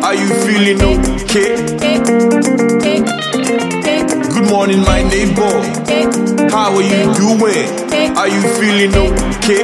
Are you feeling okay? Good morning, my neighbor. How are you doing? Are you feeling okay?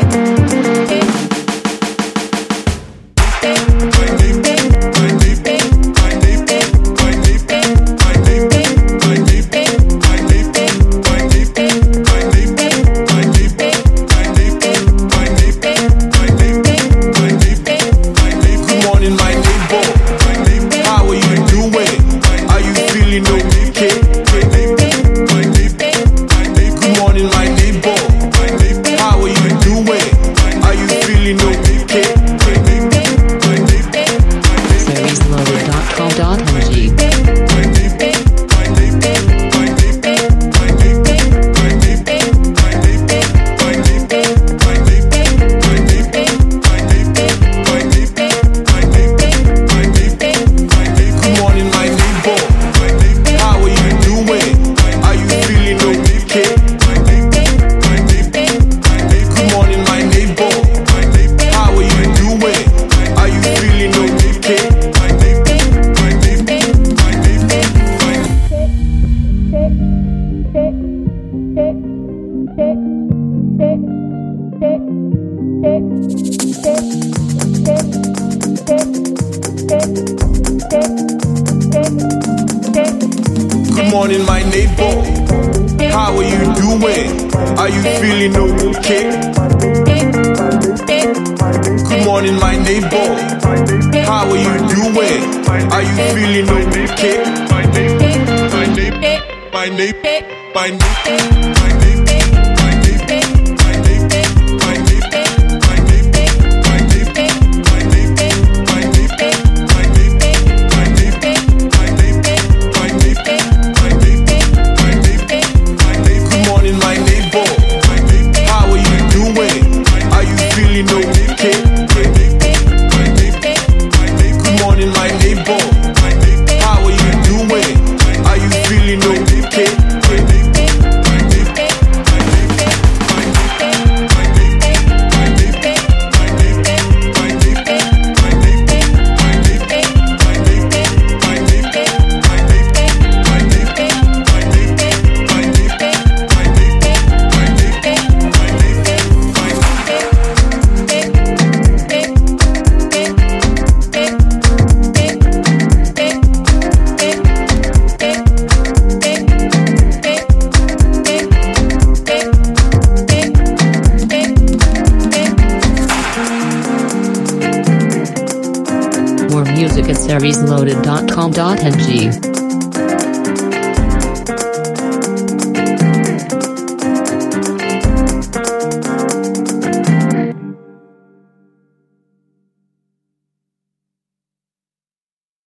Good morning, my neighbor. How are you doing? Are you feeling okay? Good morning, my neighbor. How are you doing? Are you feeling okay? My neighbor, my neighbor, my neighbor, my neighbor, my neighbor. More music at seriesloaded.com.ng.